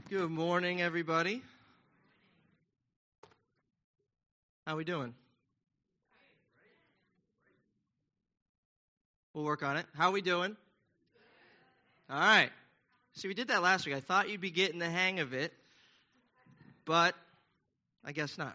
Good morning, everybody. How we doing? We'll work on it. How we doing? All right. See, we did that last week. I thought you'd be getting the hang of it, but I guess not.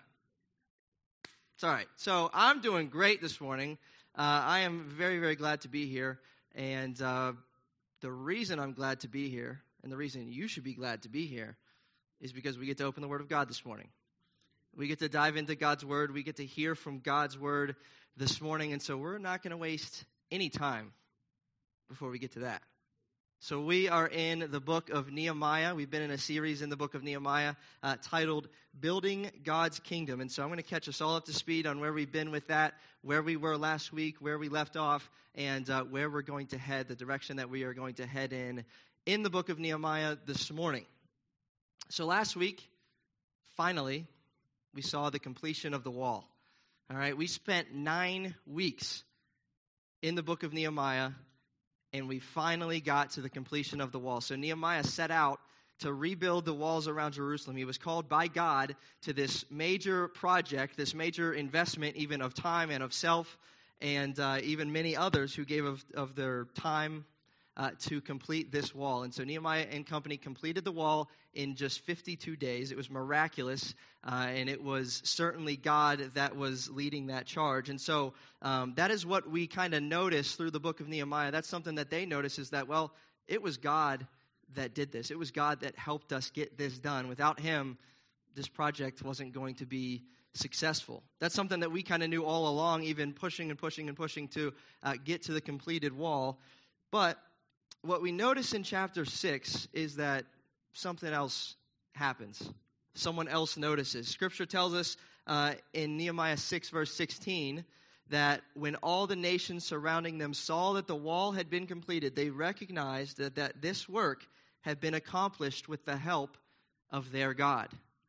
It's all right. So I'm doing great this morning. I am very, very glad to be here. And the reason I'm glad to be here, and the reason you should be glad to be here, is because we get to open the Word of God this morning. We get to dive into God's Word. We get to hear from God's Word this morning. And so we're not going to waste any time before we get to that. So we are in the book of Nehemiah. We've been in a series in the book of Nehemiah titled Building God's Kingdom. And so I'm going to catch us all up to speed on where we've been with that, where we were last week, where we left off, and where we're going to head, the direction that we are going to head in the book of Nehemiah this morning. So last week, finally, we saw the completion of the wall. All right, we spent 9 weeks in the book of Nehemiah, and we finally got to the completion of the wall. So Nehemiah set out to rebuild the walls around Jerusalem. He was called by God to this major project, this major investment, even of time and of self, and even many others who gave of their time to complete this wall. And so Nehemiah and company completed the wall in just 52 days. It was miraculous, and it was certainly God that was leading that charge. And so that is what we kind of notice through the book of Nehemiah. That's something that they notice is that, well, it was God that did this. It was God that helped us get this done. Without him, this project wasn't going to be successful. That's something that we kind of knew all along, even pushing and pushing and pushing to get to the completed wall. But what we notice in chapter 6 is that something else happens. Someone else notices. Scripture tells us in Nehemiah 6, verse 16, that when all the nations surrounding them saw that the wall had been completed, they recognized that this work had been accomplished with the help of their God.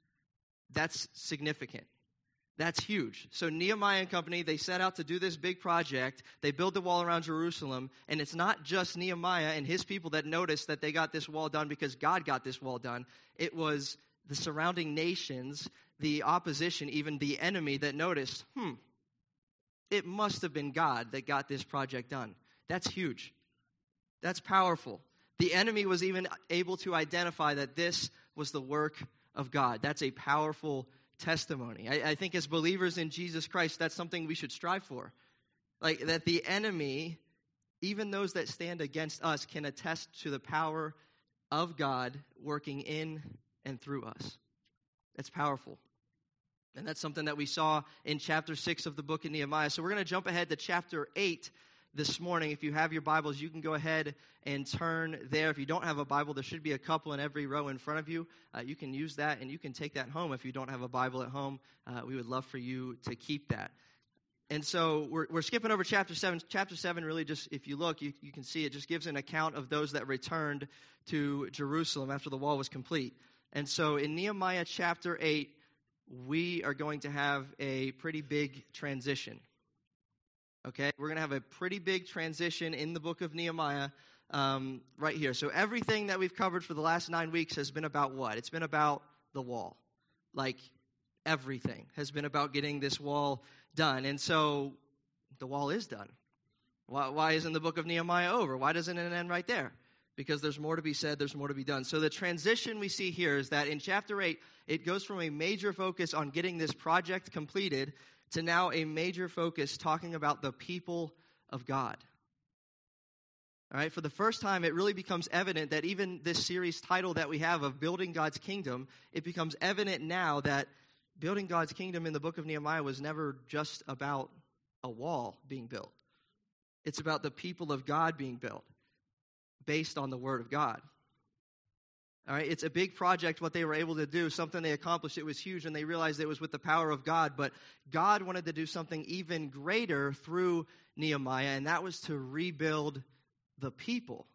That's significant. That's huge. So Nehemiah and company, they set out to do this big project. They build the wall around Jerusalem. And it's not just Nehemiah and his people that noticed that they got this wall done because God got this wall done. It was the surrounding nations, the opposition, even the enemy that noticed, it must have been God that got this project done. That's huge. That's powerful. The enemy was even able to identify that this was the work of God. That's a powerful testimony. I think as believers in Jesus Christ, that's something we should strive for. Like that the enemy, even those that stand against us, can attest to the power of God working in and through us. That's powerful. And that's something that we saw in chapter 6 of the book of Nehemiah. So we're going to jump ahead to chapter 8 this morning. If you have your Bibles, you can go ahead and turn there. If you don't have a Bible, there should be a couple in every row in front of you. You can use that, and you can take that home if you don't have a Bible at home. We would love for you to keep that. And so we're skipping over chapter 7. Chapter 7 really just, if you look, you can see it just gives an account of those that returned to Jerusalem after the wall was complete. And so in Nehemiah chapter 8, we are going to have a pretty big transition. Okay, we're going to have a pretty big transition in the book of Nehemiah right here. So everything that we've covered for the last 9 weeks has been about what? It's been about the wall. Like everything has been about getting this wall done. And so the wall is done. Why isn't the book of Nehemiah over? Why doesn't it end right there? Because there's more to be said, there's more to be done. So the transition we see here is that in chapter 8, it goes from a major focus on getting this project completed to now a major focus talking about the people of God. All right, for the first time, it really becomes evident that even this series title that we have of Building God's Kingdom, it becomes evident now that building God's kingdom in the book of Nehemiah was never just about a wall being built. It's about the people of God being built based on the Word of God. All right, it's a big project, what they were able to do, something they accomplished. It was huge, and they realized it was with the power of God. But God wanted to do something even greater through Nehemiah, and that was to rebuild the people.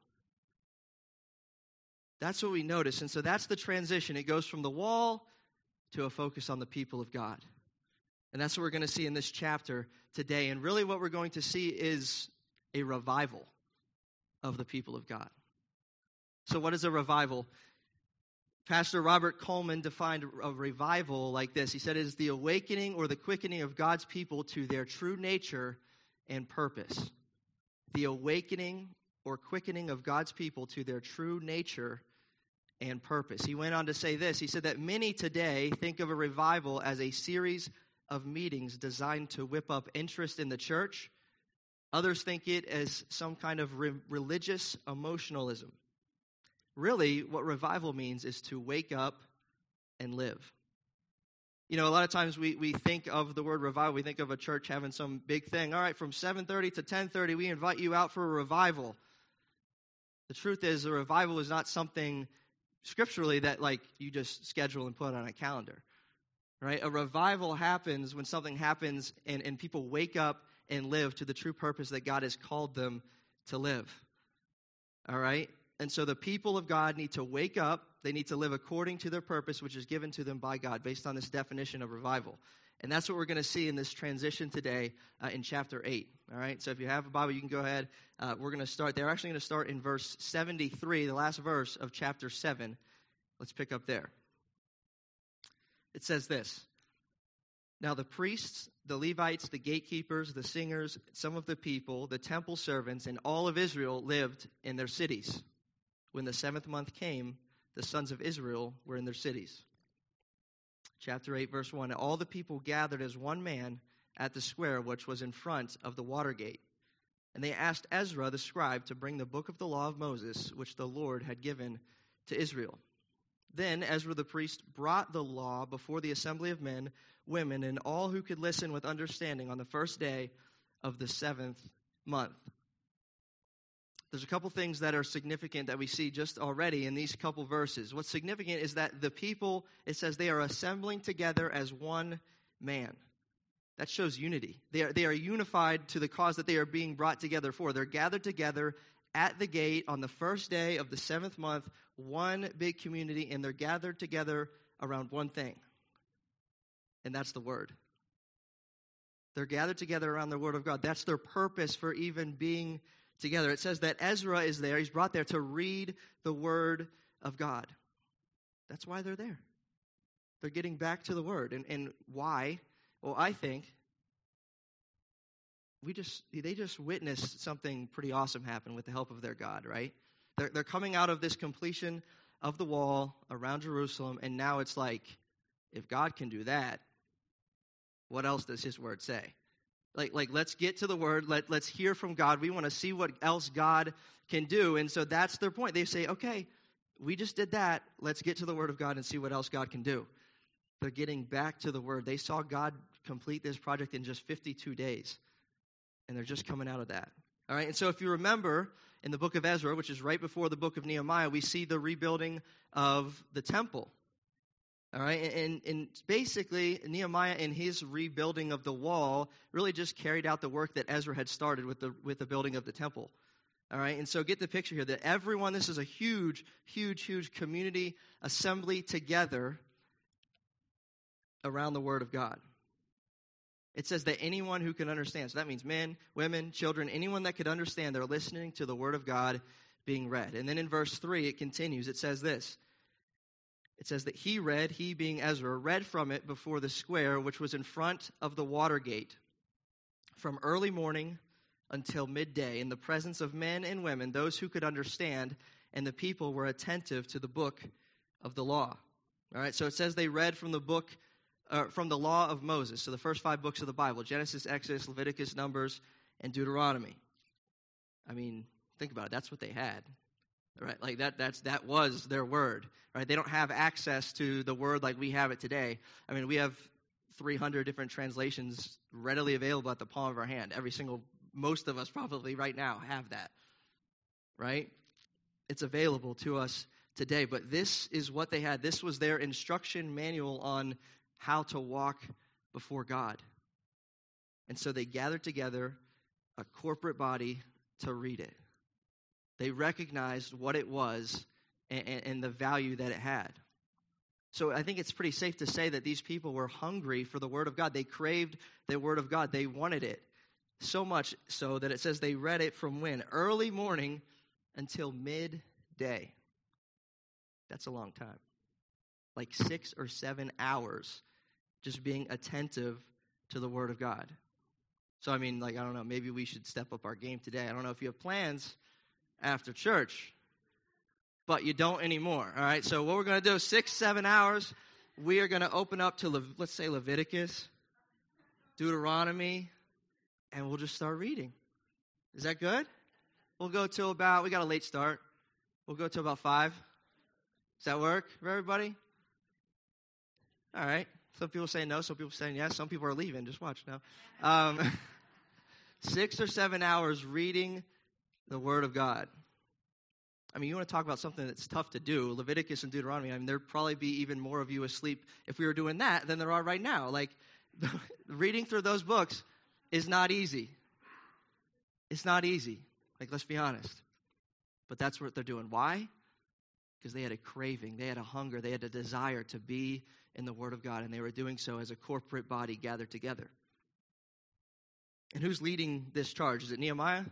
That's what we notice. And so that's the transition. It goes from the wall to a focus on the people of God. And that's what we're going to see in this chapter today. And really what we're going to see is a revival of the people of God. So what is a revival? Pastor Robert Coleman defined a revival like this. He said it is the awakening or the quickening of God's people to their true nature and purpose. The awakening or quickening of God's people to their true nature and purpose. He went on to say this. He said that many today think of a revival as a series of meetings designed to whip up interest in the church. Others think it as some kind of religious emotionalism. Really, what revival means is to wake up and live. You know, a lot of times we think of the word revival, we think of a church having some big thing. All right, from 7:30 to 10:30, we invite you out for a revival. The truth is, a revival is not something scripturally that like you just schedule and put on a calendar, right? A revival happens when something happens and people wake up and live to the true purpose that God has called them to live, all right? And so the people of God need to wake up. They need to live according to their purpose, which is given to them by God based on this definition of revival. And that's what we're going to see in this transition today in chapter 8. All right, so if you have a Bible, you can go ahead. We're going to start there. We're actually going to start in verse 73, the last verse of chapter 7. Let's pick up there. It says this. Now the priests, the Levites, the gatekeepers, the singers, some of the people, the temple servants, and all of Israel lived in their cities. When the 7th month came, the sons of Israel were in their cities. Chapter 8, verse 1. All the people gathered as one man at the square which was in front of the water gate. And they asked Ezra the scribe to bring the book of the law of Moses, which the Lord had given to Israel. Then Ezra the priest brought the law before the assembly of men, women, and all who could listen with understanding on the first day of the 7th month. There's a couple things that are significant that we see just already in these couple verses. What's significant is that the people, it says they are assembling together as one man. That shows unity. They are unified to the cause that they are being brought together for. They're gathered together at the gate on the first day of the 7th month, one big community, and they're gathered together around one thing, and that's the Word. They're gathered together around the Word of God. That's their purpose for even being together. It says that Ezra is there. He's brought there to read the Word of God. That's why they're there. They're getting back to the Word. And why? Well, I think they just witnessed something pretty awesome happen with the help of their God, right? They're coming out of this completion of the wall around Jerusalem, and now it's like, if God can do that, what else does His Word say? Like let's get to the Word. Let's hear from God. We want to see what else God can do. And so that's their point. They say, okay, we just did that. Let's get to the Word of God and see what else God can do. They're getting back to the Word. They saw God complete this project in just 52 days. And they're just coming out of that. All right, and so if you remember, in the book of Ezra, which is right before the book of Nehemiah, we see the rebuilding of the temple. All right, and basically, Nehemiah in his rebuilding of the wall really just carried out the work that Ezra had started with the building of the temple. All right, and so get the picture here that everyone, this is a huge, huge, huge community assembly together around the Word of God. It says that anyone who can understand, so that means men, women, children, anyone that could understand, they're listening to the Word of God being read. And then in verse 3, it continues. It says this. It says that he being Ezra, read from it before the square, which was in front of the water gate, from early morning until midday, in the presence of men and women, those who could understand, and the people were attentive to the book of the law. All right, so it says they read from the book, from the law of Moses, so the first 5 books of the Bible, Genesis, Exodus, Leviticus, Numbers, and Deuteronomy. I mean, think about it. That's what they had. Right, like that was their word, right? They don't have access to the word like we have it today. I mean, we have 300 different translations readily available at the palm of our hand. Most of us probably right now have that, right? It's available to us today, but this is what they had. This was their instruction manual on how to walk before God. And so they gathered together a corporate body to read it. They recognized what it was and the value that it had. So I think it's pretty safe to say that these people were hungry for the Word of God. They craved the Word of God. They wanted it so much so that it says they read it from when? Early morning until midday. That's a long time. like 6 or 7 hours just being attentive to the Word of God. So, I mean, like, I don't know, maybe we should step up our game today. I don't know if you have plans after church, but you don't anymore, all right? So what we're going to do is 6, 7 hours. We are going to open up to, let's say, Leviticus, Deuteronomy, and we'll just start reading. Is that good? We'll go till about, we got a late start. We'll go till about 5. Does that work for everybody? All right. Some people say no, some people saying yes, some people are leaving. Just watch now. 6 or 7 hours reading the Word of God. I mean, you want to talk about something that's tough to do, Leviticus and Deuteronomy. I mean, there'd probably be even more of you asleep if we were doing that than there are right now. Like, reading through those books is not easy. It's not easy. Like, let's be honest. But that's what they're doing. Why? Because they had a craving, they had a hunger, they had a desire to be in the Word of God, and they were doing so as a corporate body gathered together. And who's leading this charge? Is it Nehemiah?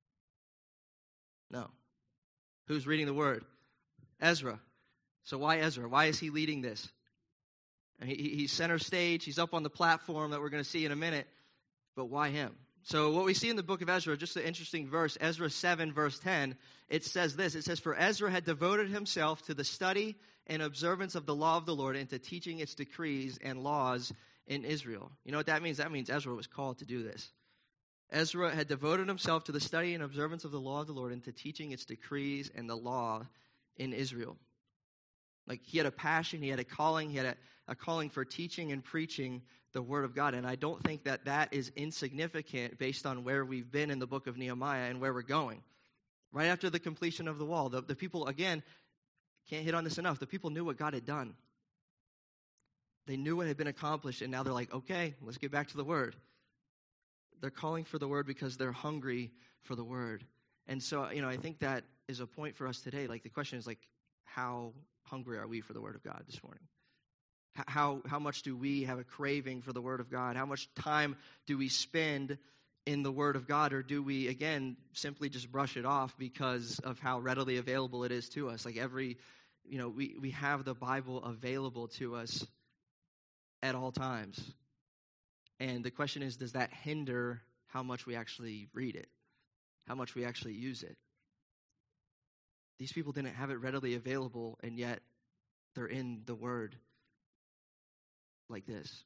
No. Who's reading the Word? Ezra. So why Ezra? Why is he leading this? And he's center stage, he's up on the platform that we're going to see in a minute, but why him? So what we see in the book of Ezra, just an interesting verse, Ezra 7, verse 10, it says this. It says, "For Ezra had devoted himself to the study and observance of the law of the Lord and to teaching its decrees and laws in Israel." You know what that means? That means Ezra was called to do this. Ezra had devoted himself to the study and observance of the law of the Lord and to teaching its decrees and the law in Israel. Like, he had a passion, he had a calling, he had a calling for teaching and preaching the Word of God. And I don't think that that is insignificant based on where we've been in the book of Nehemiah and where we're going. Right after the completion of the wall, the people, again, can't hit on this enough, the people knew what God had done. They knew what had been accomplished, and now they're like, okay, let's get back to the Word. They're calling for the Word because they're hungry for the Word. And so, I think that is a point for us today. Like, the question is, like, how hungry are we for the Word of God this morning? How much do we have a craving for the Word of God? How much time do we spend in the Word of God? Or do we, again, simply just brush it off because of how readily available it is to us? Like, we have the Bible available to us at all times. And the question is, does that hinder how much we actually read it? How much we actually use it? These people didn't have it readily available, and yet they're in the Word like this.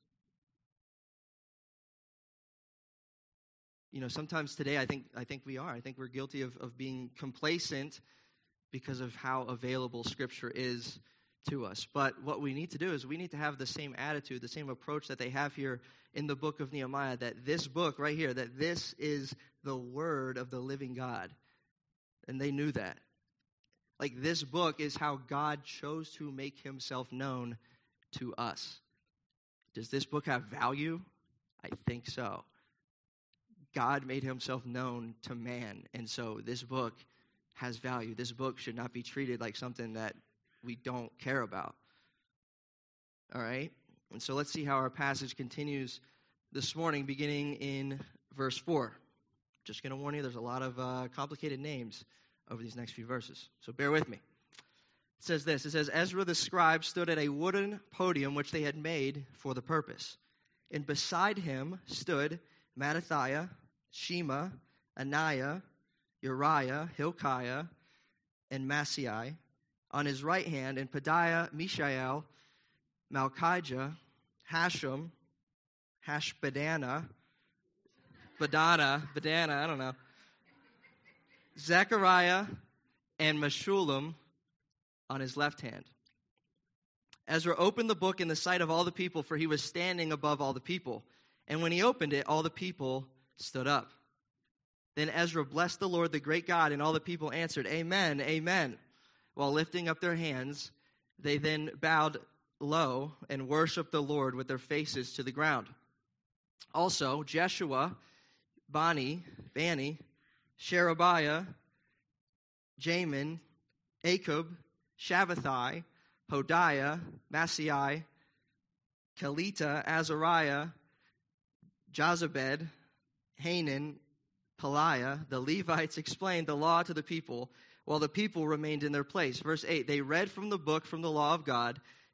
Sometimes today I think we are. I think we're guilty of being complacent because of how available Scripture is to us. But what we need to do is we need to have the same attitude, the same approach that they have here in the book of Nehemiah, that this book right here, that this is the Word of the living God. And they knew that. Like, this book is how God chose to make himself known to us. Does this book have value? I think so. God made himself known to man, and so this book has value. This book should not be treated like something that we don't care about. All right? And so let's see how our passage continues this morning, beginning in verse 4. Just going to warn you, there's a lot of complicated names over these next few verses, so bear with me. It says this. It says, "Ezra the scribe stood at a wooden podium which they had made for the purpose. And beside him stood Mattathiah, Shema, Ananiah, Uriah, Hilkiah, and Maaseiah. On his right hand, and Pedaiah, Mishael, Malchijah, Hashum, Hashbadana, I don't know, Zechariah, and Meshullam on his left hand. Ezra opened the book in the sight of all the people, for he was standing above all the people. And when he opened it, all the people stood up. Then Ezra blessed the Lord, the great God, and all the people answered, Amen, Amen. While lifting up their hands, they then bowed low and worshiped the Lord with their faces to the ground. Also, Jeshua, Bani, Sherebiah, Jamin, Akub, Shabbathai, Hodiah, Maaseiah, Kelita, Azariah, Jozabed, Hanan, Peliah, the Levites explained the law to the people, while the people remained in their place. Verse 8, they read from the book from the law of God,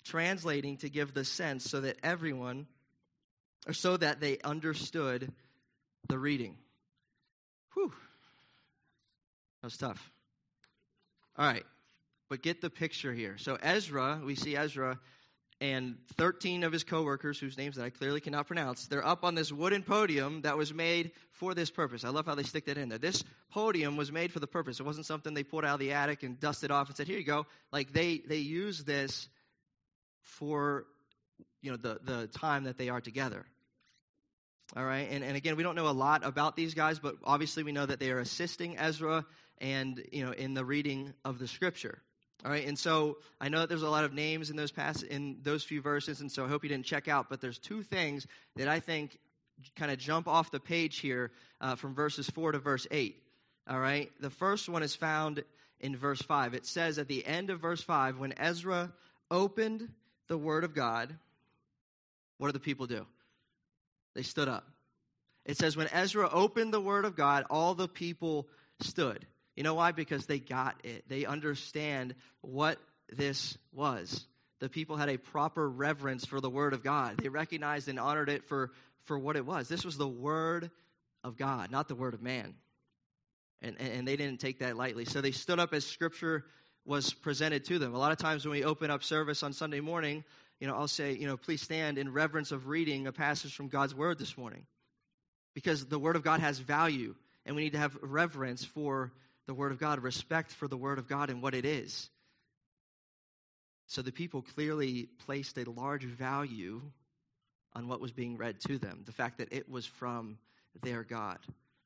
translating to give the sense so that everyone, or so that they understood the reading. Whew. That was tough. All right, but get the picture here. So Ezra, we see Ezra and 13 of his co-workers, whose names that I clearly cannot pronounce, they're up on this wooden podium that was made for this purpose. I love how they stick that in there. This podium was made for the purpose. It wasn't something they pulled out of the attic and dusted off and said, here you go. Like they use this for, the time that they are together. All right, and again, we don't know a lot about these guys, but obviously we know that they are assisting Ezra and, in the reading of the Scripture. All right, and so I know that there's a lot of names in those few verses, and so I hope you didn't check out, but there's two things that I think kind of jump off the page here from verses 4 to verse 8. All right, the first one is found in verse 5. It says at the end of verse 5, when Ezra opened the Word of God, what did the people do? They stood up. It says when Ezra opened the Word of God, all the people stood. You know why? Because they got it. They understand what this was. The people had a proper reverence for the Word of God. They recognized and honored it for what it was. This was the Word of God, not the Word of man. And they didn't take that lightly. So they stood up as Scripture was presented to them. A lot of times when we open up service on Sunday morning, I'll say, please stand in reverence of reading a passage from God's Word this morning. Because the Word of God has value, and we need to have reverence for the Word of God, respect for the Word of God and what it is. So the people clearly placed a large value on what was being read to them, the fact that it was from their God.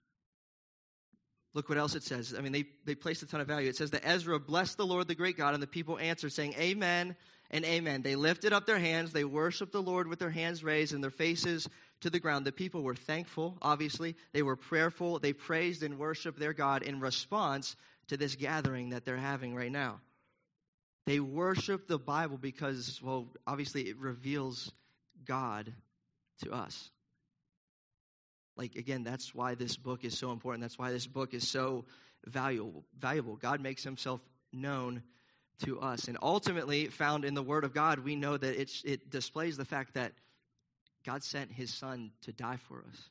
Look what else it says. I mean, they placed a ton of value. It says that Ezra blessed the Lord, the great God, and the people answered, saying, Amen and amen. They lifted up their hands. They worshiped the Lord with their hands raised and their faces to the ground. The people were thankful, obviously. They were prayerful. They praised and worshiped their God in response to this gathering that they're having right now. They worship the Bible because, obviously it reveals God to us. Like, again, that's why this book is so important. That's why this book is so valuable. God makes himself known to us. And ultimately, found in the Word of God, we know that it displays the fact that God sent his Son to die for us.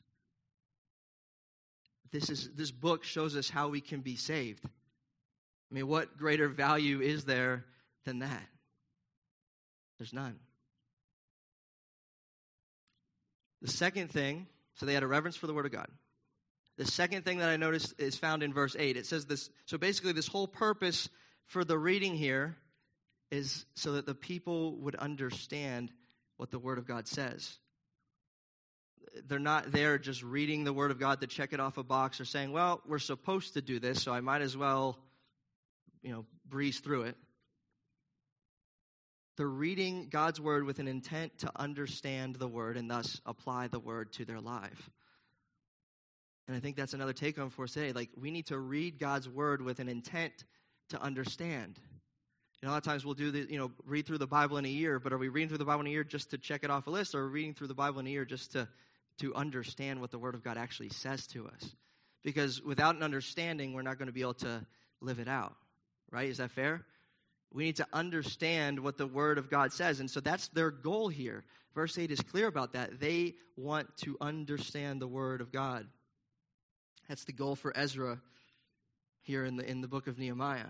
This book shows us how we can be saved. I mean, what greater value is there than that? There's none. The second thing, so they had a reverence for the Word of God. The second thing that I noticed is found in verse 8. It says this, so basically this whole purpose for the reading here is so that the people would understand what the Word of God says. They're not there just reading the Word of God to check it off a box or saying, well, we're supposed to do this, so I might as well, breeze through it. They're reading God's Word with an intent to understand the Word and thus apply the Word to their life. And I think that's another take home for us today. Like, we need to read God's Word with an intent to understand. A lot of times we'll do read through the Bible in a year, but are we reading through the Bible in a year just to check it off a list, or are we reading through the Bible in a year just to understand what the Word of God actually says to us? Because without an understanding, we're not going to be able to live it out, right? Is that fair? We need to understand what the Word of God says, and so that's their goal here. Verse 8 is clear about that. They want to understand the Word of God. That's the goal for Ezra here in the book of Nehemiah.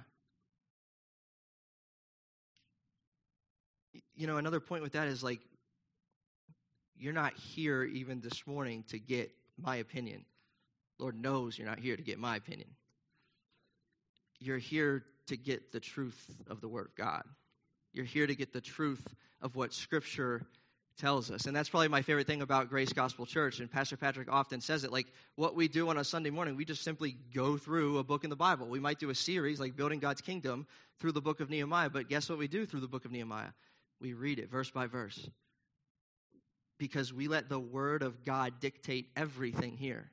Another point with that is, like, you're not here even this morning to get my opinion. Lord knows you're not here to get my opinion. You're here to get the truth of the Word of God. You're here to get the truth of what Scripture tells us. And that's probably my favorite thing about Grace Gospel Church, and Pastor Patrick often says it, like, what we do on a Sunday morning, we just simply go through a book in the Bible. We might do a series like Building God's Kingdom through the book of Nehemiah, but guess what we do through the book of Nehemiah? We read it verse by verse. Because we let the Word of God dictate everything here.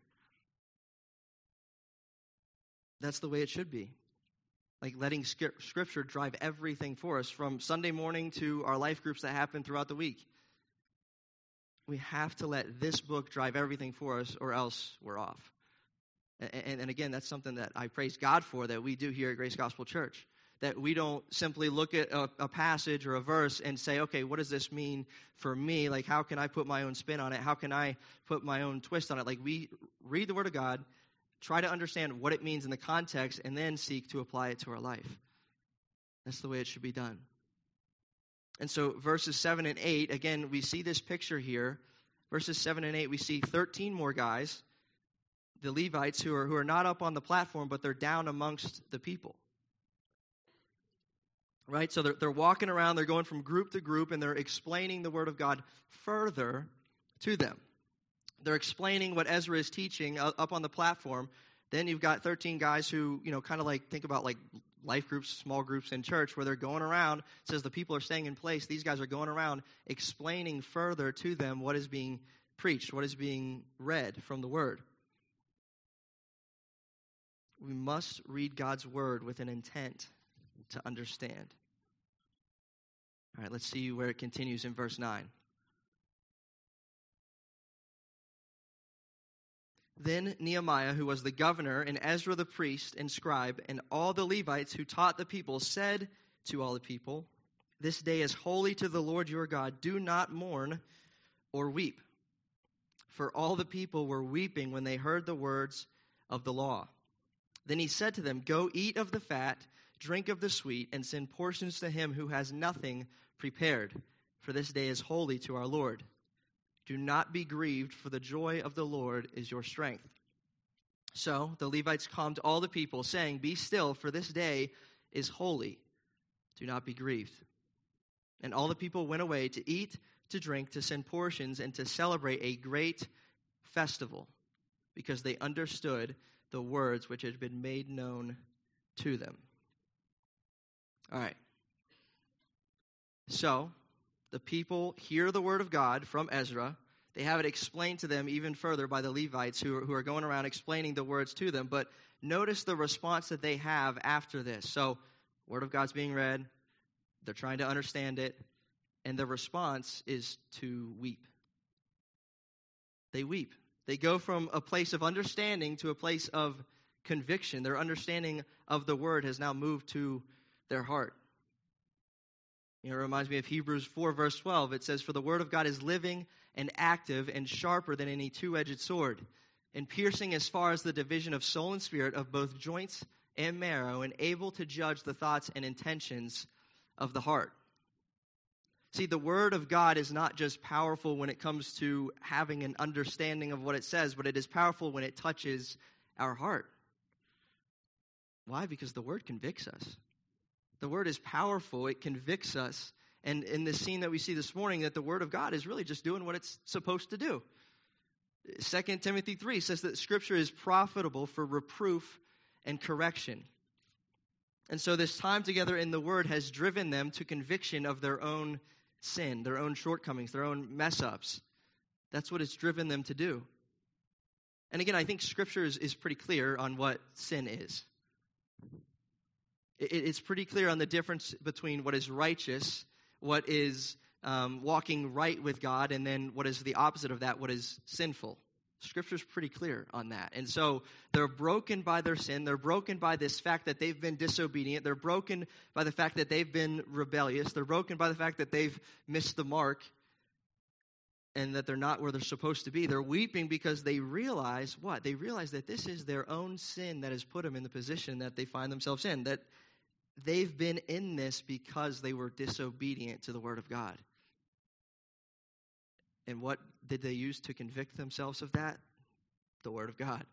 That's the way it should be. Like, letting Scripture drive everything for us, from Sunday morning to our life groups that happen throughout the week. We have to let this book drive everything for us, or else we're off. And again, that's something that I praise God for, that we do here at Grace Gospel Church. That we don't simply look at a passage or a verse and say, okay, what does this mean for me? Like, how can I put my own spin on it? How can I put my own twist on it? Like, we read the Word of God, try to understand what it means in the context, and then seek to apply it to our life. That's the way it should be done. And so verses 7 and 8, again, we see this picture here. Verses 7 and 8, we see 13 more guys, the Levites, who are not up on the platform, but they're down amongst the people. Right? So they're walking around, they're going from group to group, and they're explaining the Word of God further to them. They're explaining what Ezra is teaching up on the platform. Then you've got 13 guys who, kind of like, think about like life groups, small groups in church, where they're going around. It says the people are staying in place. These guys are going around explaining further to them what is being preached, what is being read from the Word. We must read God's Word with an intent to understand. All right, let's see where it continues in verse 9. Then Nehemiah, who was the governor, and Ezra the priest and scribe, and all the Levites who taught the people, said to all the people, "This day is holy to the Lord your God. Do not mourn or weep." For all the people were weeping when they heard the words of the law. Then he said to them, "Go eat of the fat, drink of the sweet, and send portions to him who has nothing prepared, for this day is holy to our Lord. Do not be grieved, for the joy of the Lord is your strength." So the Levites calmed all the people, saying, "Be still, for this day is holy. Do not be grieved." And all the people went away to eat, to drink, to send portions, and to celebrate a great festival, because they understood the words which had been made known to them. All right. So, the people hear the word of God from Ezra. They have it explained to them even further by the Levites who are going around explaining the words to them. But notice the response that they have after this. So, word of God's being read. They're trying to understand it. And the response is to weep. They weep. They go from a place of understanding to a place of conviction. Their understanding of the word has now moved to their heart. It reminds me of Hebrews 4, verse 12. It says, "For the word of God is living and active and sharper than any two-edged sword, and piercing as far as the division of soul and spirit, of both joints and marrow, and able to judge the thoughts and intentions of the heart." See, the word of God is not just powerful when it comes to having an understanding of what it says, but it is powerful when it touches our heart. Why? Because the word convicts us. The word is powerful. It convicts us. And in this scene that we see this morning, that the word of God is really just doing what it's supposed to do. 2 Timothy 3 says that Scripture is profitable for reproof and correction. And so this time together in the word has driven them to conviction of their own sin, their own shortcomings, their own mess-ups. That's what it's driven them to do. And again, I think Scripture is pretty clear on what sin is. It's pretty clear on the difference between what is righteous, what is walking right with God, and then what is the opposite of that, what is sinful. Scripture's pretty clear on that. And so they're broken by their sin. They're broken by this fact that they've been disobedient. They're broken by the fact that they've been rebellious. They're broken by the fact that they've missed the mark and that they're not where they're supposed to be. They're weeping because they realize what? They realize that this is their own sin that has put them in the position that they find themselves in, that they've been in this because they were disobedient to the word of God. And what did they use to convict themselves of that? The word of God.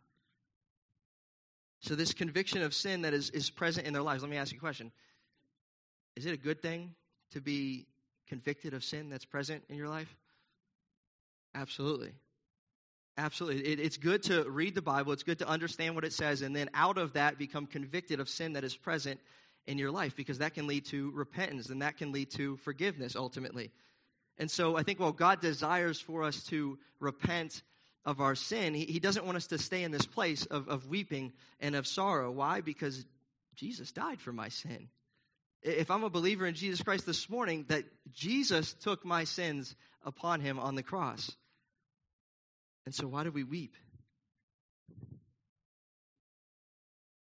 So this conviction of sin that is present in their lives, let me ask you a question. Is it a good thing to be convicted of sin that's present in your life? Absolutely. Absolutely. It's good to read the Bible. It's good to understand what it says, and then out of that become convicted of sin that is present in your life, because that can lead to repentance, and that can lead to forgiveness ultimately. And so I think while God desires for us to repent of our sin, He doesn't want us to stay in this place of weeping and of sorrow. Why? Because Jesus died for my sin. If I'm a believer in Jesus Christ this morning, that Jesus took my sins upon Him on the cross. And so why do we weep?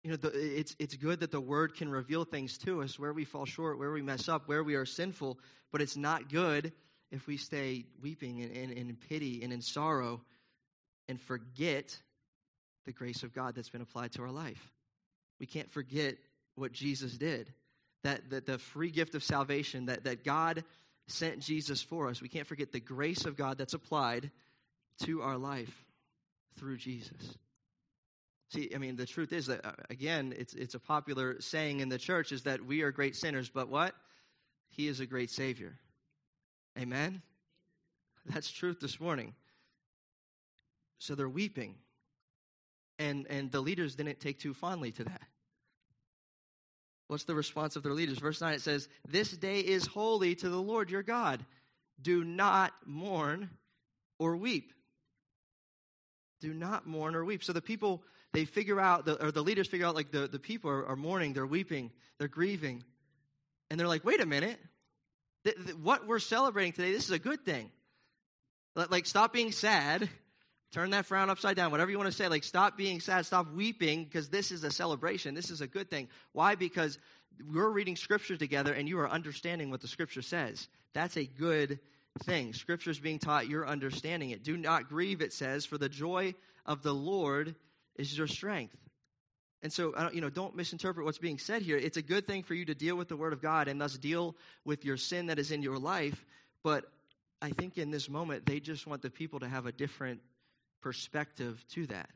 it's good that the Word can reveal things to us, where we fall short, where we mess up, where we are sinful, but it's not good if we stay weeping and in pity and in sorrow and forget the grace of God that's been applied to our life. We can't forget what Jesus did, that the free gift of salvation, that God sent Jesus for us. We can't forget the grace of God that's applied to our life through Jesus. See, I mean, the truth is that, again, it's a popular saying in the church is that we are great sinners, but what? He is a great Savior. Amen? That's truth this morning. So they're weeping. And the leaders didn't take too fondly to that. What's the response of their leaders? Verse 9, it says, "This day is holy to the Lord your God. Do not mourn or weep." Do not mourn or weep. So the people, they figure out, the leaders figure out, like the people are mourning, they're weeping, they're grieving. And they're like, wait a minute. What we're celebrating today, this is a good thing. Like, stop being sad. Turn that frown upside down, whatever you want to say. Like, stop being sad, stop weeping, because this is a celebration. This is a good thing. Why? Because we're reading Scripture together, and you are understanding what the Scripture says. That's a good thing. Scripture is being taught, you're understanding it. Do not grieve, it says, for the joy of the Lord is your strength. And so, don't misinterpret what's being said here. It's a good thing for you to deal with the Word of God and thus deal with your sin that is in your life. But I think in this moment, they just want the people to have a different perspective to that.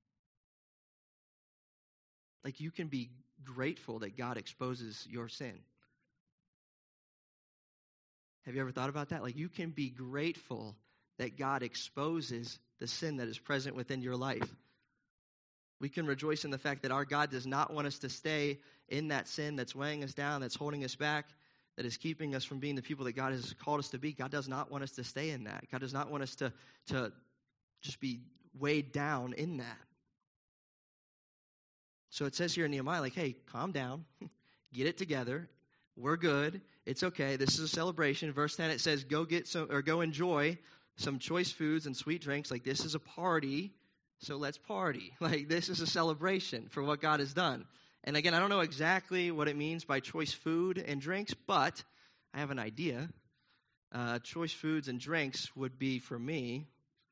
Like, you can be grateful that God exposes your sin. Have you ever thought about that? Like, you can be grateful that God exposes the sin that is present within your life. We can rejoice in the fact that our God does not want us to stay in that sin that's weighing us down, that's holding us back, that is keeping us from being the people that God has called us to be. God does not want us to stay in that. God does not want us to just be weighed down in that. So it says here in Nehemiah, like, hey, calm down, get it together. We're good. It's okay. This is a celebration. Verse 10, it says, go enjoy some choice foods and sweet drinks. Like, this is a party, so let's party. Like, this is a celebration for what God has done. And again, I don't know exactly what it means by choice food and drinks, but I have an idea. Choice foods and drinks would be, for me,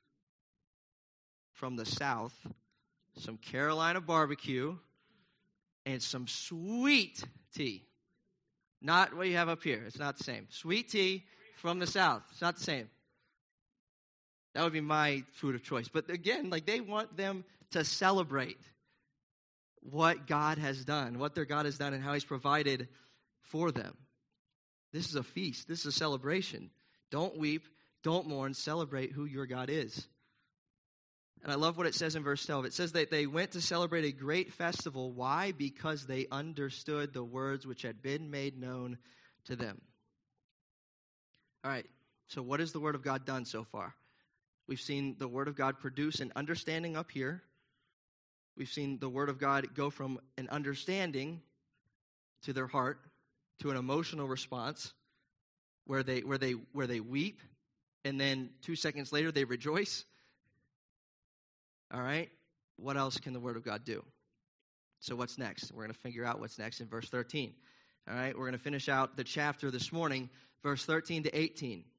from the South, some Carolina barbecue and some sweet tea. Not what you have up here. It's not the same. Sweet tea from the South. It's not the same. That would be my food of choice. But again, like, they want them to celebrate what God has done, what their God has done, and how He's provided for them. This is a feast. This is a celebration. Don't weep. Don't mourn. Celebrate who your God is. And I love what it says in verse 12. It says that they went to celebrate a great festival. Why? Because they understood the words which had been made known to them. All right, so what has the Word of God done so far? We've seen the Word of God produce an understanding up here. We've seen the Word of God go from an understanding to their heart, to an emotional response, where they weep, and then 2 seconds later they rejoice. All right, what else can the Word of God do? So what's next? We're going to figure out what's next in verse 13. All right, we're going to finish out the chapter this morning, verse 13 to 18. It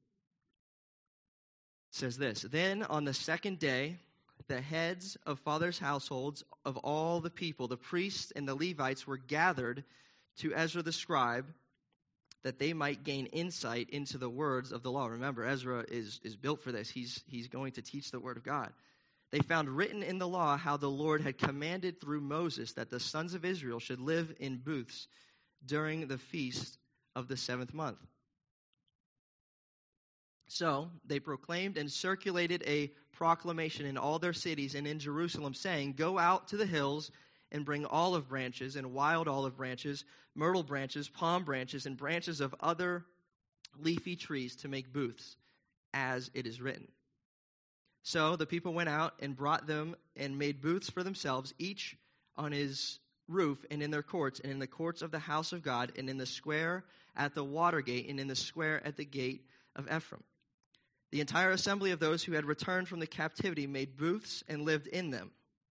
says this, "Then on the second day, the heads of fathers' households of all the people, the priests and the Levites, were gathered to Ezra the scribe, that they might gain insight into the words of the law." Remember, Ezra is built for this. He's going to teach the Word of God. "They found written in the law how the Lord had commanded through Moses that the sons of Israel should live in booths during the feast of the 7th month. So they proclaimed and circulated a proclamation in all their cities and in Jerusalem, saying, 'Go out to the hills and bring olive branches and wild olive branches, myrtle branches, palm branches, and branches of other leafy trees to make booths, as it is written.' So the people went out and brought them and made booths for themselves, each on his roof and in their courts, and in the courts of the house of God, and in the square at the water gate, and in the square at the gate of Ephraim. The entire assembly of those who had returned from the captivity made booths and lived in them.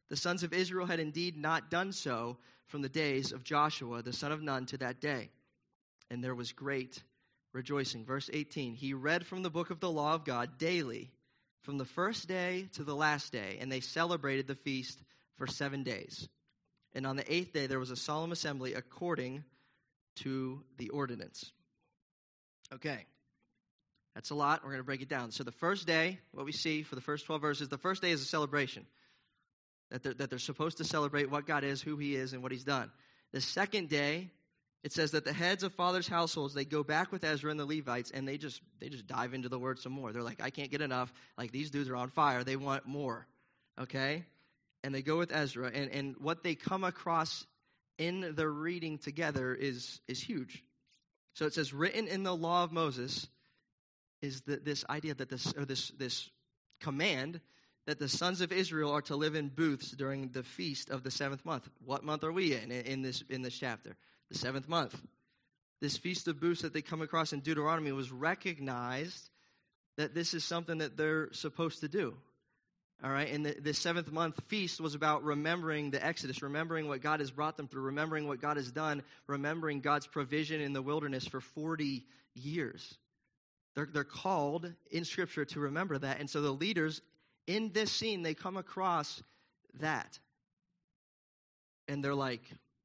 The sons of Israel had indeed not done so from the days of Joshua, the son of Nun, to that day. And there was great rejoicing. Verse 18, he read from the book of the law of God daily, from the first day to the last day, and they celebrated the feast for 7 days. And on the 8th day there was a solemn assembly according to the ordinance. Okay, that's a lot. We're going to break it down. So the first day, what we see for the first 12 verses, the first day is a celebration. That they're supposed to celebrate what God is, who he is, and what he's done. The second day, it says that the heads of fathers' households, they go back with Ezra and the Levites, and they just dive into the word some more. They're like, I can't get enough. Like, these dudes are on fire. They want more, okay? And they go with Ezra, and what they come across in the reading together is huge. So it says, written in the law of Moses is this idea that this command that the sons of Israel are to live in booths during the feast of the 7th month. What month are we in this chapter? The 7th month. This feast of booths that they come across in Deuteronomy was recognized that this is something that they're supposed to do. All right, and the 7th month feast was about remembering the Exodus, remembering what God has brought them through, remembering what God has done, remembering God's provision in the wilderness for 40 years. They're called in Scripture to remember that, and so the leaders in this scene, they come across that. And they're like,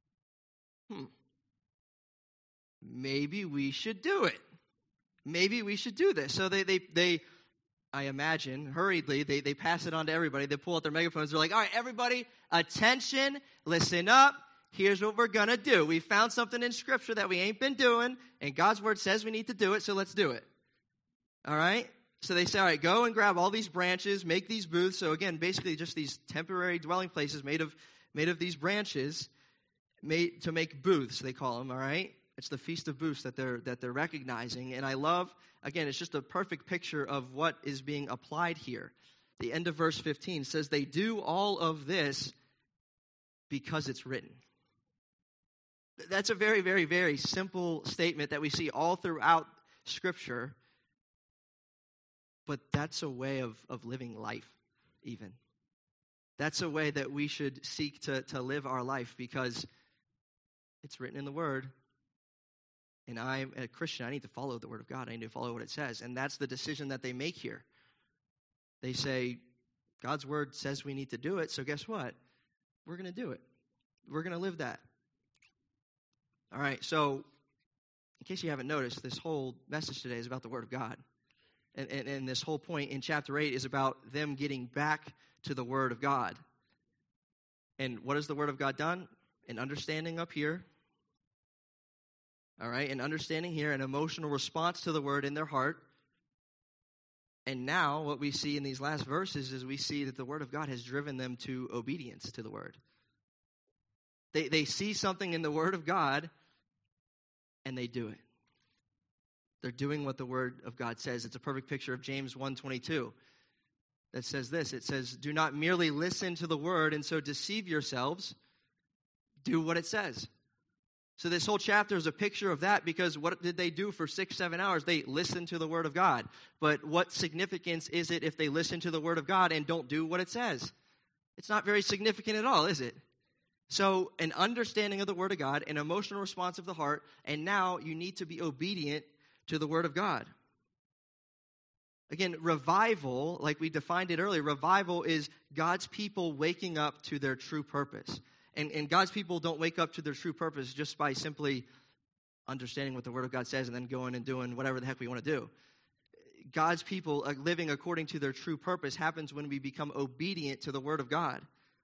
maybe we should do it. Maybe we should do this. So they I imagine, hurriedly, they pass it on to everybody. They pull out their megaphones. They're like, all right, everybody, attention, listen up. Here's what we're going to do. We found something in Scripture that we ain't been doing, and God's Word says we need to do it, so let's do it. All right? So they say, all right, go and grab all these branches, make these booths. So again, basically just these temporary dwelling places made of these branches, made to make booths, they call them, all right? It's the Feast of Booths that they're recognizing. And I love, again, it's just a perfect picture of what is being applied here. The end of verse 15 says they do all of this because it's written. That's a very, very, very simple statement that we see all throughout Scripture. But that's a way of living life, even. That's a way that we should seek to live our life because it's written in the Word. And I'm a Christian. I need to follow the Word of God. I need to follow what it says. And that's the decision that they make here. They say, God's Word says we need to do it, so guess what? We're going to do it. We're going to live that. All right, so in case you haven't noticed, this whole message today is about the Word of God. And this whole point in chapter 8 is about them getting back to the Word of God. And what has the Word of God done? An understanding up here. All right, an understanding here, an emotional response to the Word in their heart. And now what we see in these last verses is we see that the Word of God has driven them to obedience to the Word. They see something in the Word of God, and they do it. They're doing what the Word of God says. It's a perfect picture of James 1:22 that says this. It says, do not merely listen to the Word and so deceive yourselves. Do what it says. So this whole chapter is a picture of that because what did they do for 6-7 hours? They listened to the Word of God. But what significance is it if they listen to the Word of God and don't do what it says? It's not very significant at all, is it? So an understanding of the Word of God, an emotional response of the heart, and now you need to be obedient to the Word of God. Again, revival, like we defined it earlier, revival is God's people waking up to their true purpose. And God's people don't wake up to their true purpose just by simply understanding what the Word of God says and then going and doing whatever the heck we want to do. God's people living according to their true purpose happens when we become obedient to the Word of God.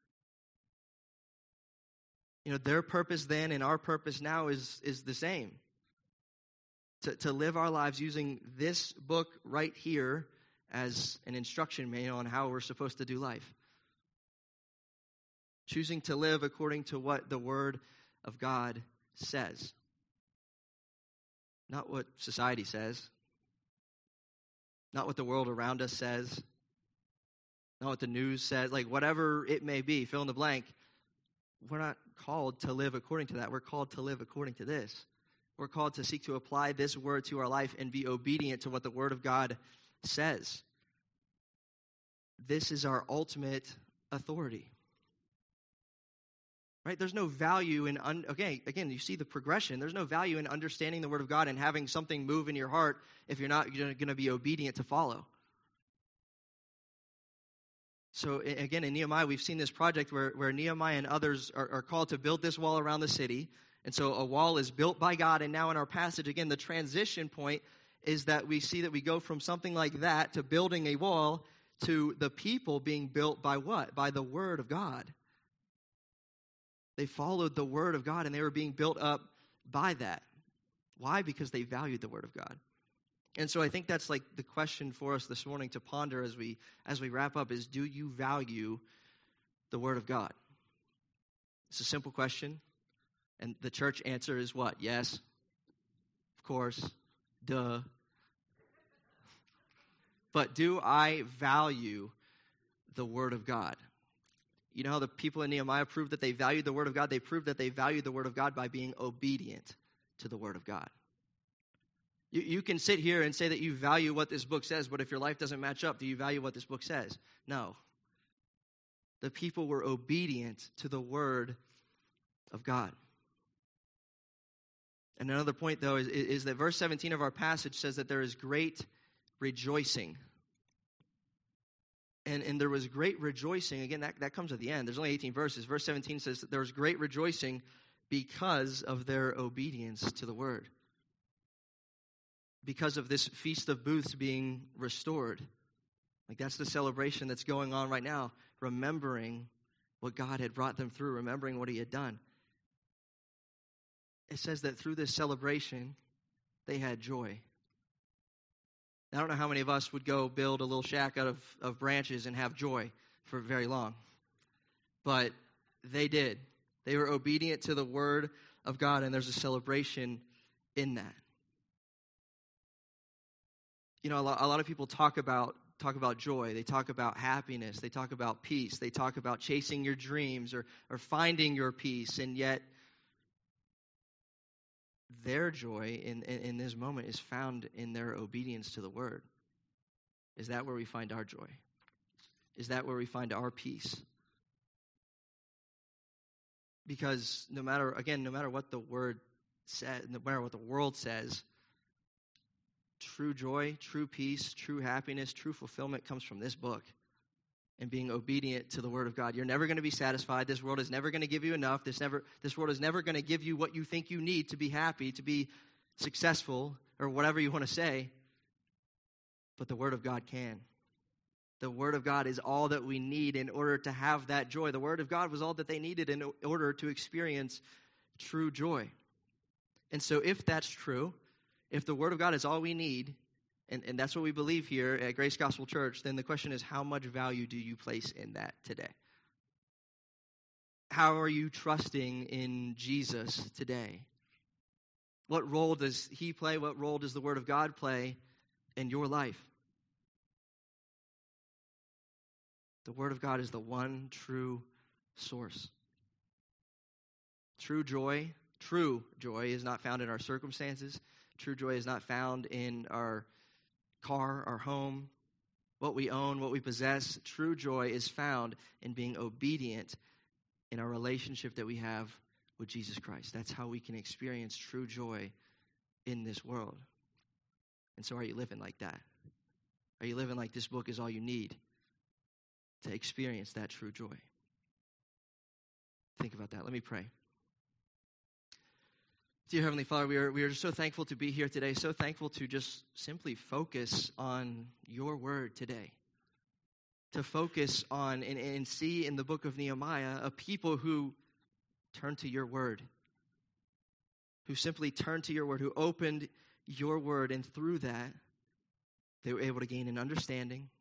You know, their purpose then and our purpose now is the same. To live our lives using this book right here as an instruction manual on how we're supposed to do life. Choosing to live according to what the Word of God says. Not what society says. Not what the world around us says. Not what the news says. Like whatever it may be, fill in the blank. We're not called to live according to that. We're called to live according to this. We're called to seek to apply this word to our life and be obedient to what the Word of God says. This is our ultimate authority. right? There's no value in, again, you see the progression. There's no value in understanding the Word of God and having something move in your heart if you're not going to be obedient to follow. So again, in Nehemiah, we've seen this project where Nehemiah and others are called to build this wall around the city. And so a wall is built by God. And now in our passage, again, the transition point is that we see that we go from something like that to building a wall to the people being built by what? By the Word of God. They followed the Word of God and they were being built up by that. Why? Because they valued the Word of God. And so I think that's like the question for us this morning to ponder as we wrap up is, do you value the Word of God? It's a simple question. And the church answer is what? Yes. Of course. Duh. But do I value the Word of God? You know how the people in Nehemiah proved that they valued the Word of God? They proved that they valued the Word of God by being obedient to the Word of God. You can sit here and say that you value what this book says, but if your life doesn't match up, do you value what this book says? No. The people were obedient to the Word of God. And another point, though, is that verse 17 of our passage says that there is great rejoicing. And there was great rejoicing. Again, that comes at the end. There's only 18 verses. Verse 17 says that there was great rejoicing because of their obedience to the Word. Because of this Feast of Booths being restored. Like that's the celebration that's going on right now. Remembering what God had brought them through. Remembering what He had done. It says that through this celebration, they had joy. I don't know how many of us would go build a little shack out of branches and have joy for very long. But they did. They were obedient to the Word of God, and there's a celebration in that. You know, a lot of people talk about joy. They talk about happiness. They talk about peace. They talk about chasing your dreams or finding your peace. And yet, their joy in this moment is found in their obedience to the Word. Is that where we find our joy? Is that where we find our peace? Because no matter what the Word says, no matter what the world says, true joy, true peace, true happiness, true fulfillment comes from this book and being obedient to the Word of God. You're never going to be satisfied. This world is never going to give you enough. This world is never going to give you what you think you need to be happy, to be successful, or whatever you want to say. But the Word of God can. The Word of God is all that we need in order to have that joy. The Word of God was all that they needed in order to experience true joy. And so if that's true, if the Word of God is all we need, and that's what we believe here at Grace Gospel Church, then the question is, how much value do you place in that today? How are you trusting in Jesus today? What role does He play? What role does the Word of God play in your life? The Word of God is the one true source. True joy is not found in our circumstances. True joy is not found in our car, our home, what we own, what we possess. True joy is found in being obedient in our relationship that we have with Jesus Christ. That's how we can experience true joy in this world. And so are you living like that? Are you living like this book is all you need to experience that true joy? Think about that. Let me pray. Dear Heavenly Father, we are just so thankful to be here today, so thankful to just simply focus on your word today. To focus on and see in the book of Nehemiah a people who turned to your word, who simply turned to your word, who opened your word, and through that, they were able to gain an understanding.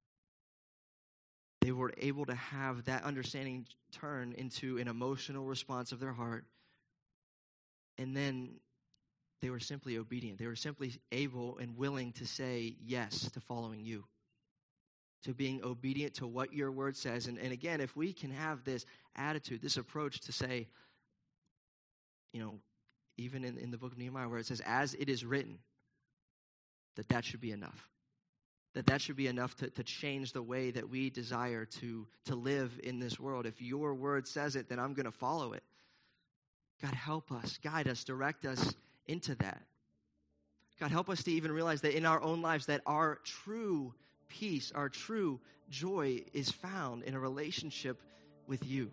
They were able to have that understanding turn into an emotional response of their heart. And then they were simply obedient. They were simply able and willing to say yes to following you, to being obedient to what your word says. And again, if we can have this attitude, this approach to say, you know, even in the book of Nehemiah where it says, as it is written, that should be enough. that should be enough to change the way that we desire to live in this world. If your word says it, then I'm going to follow it. God, help us, guide us, direct us into that. God, help us to even realize that in our own lives that our true peace, our true joy is found in a relationship with you.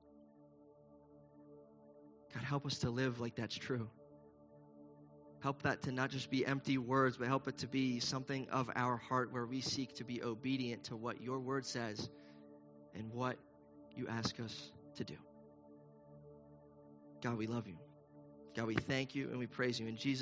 God, help us to live like that's true. Help that to not just be empty words, but help it to be something of our heart where we seek to be obedient to what your word says and what you ask us to do. God, we love you. God, we thank you and we praise you in Jesus'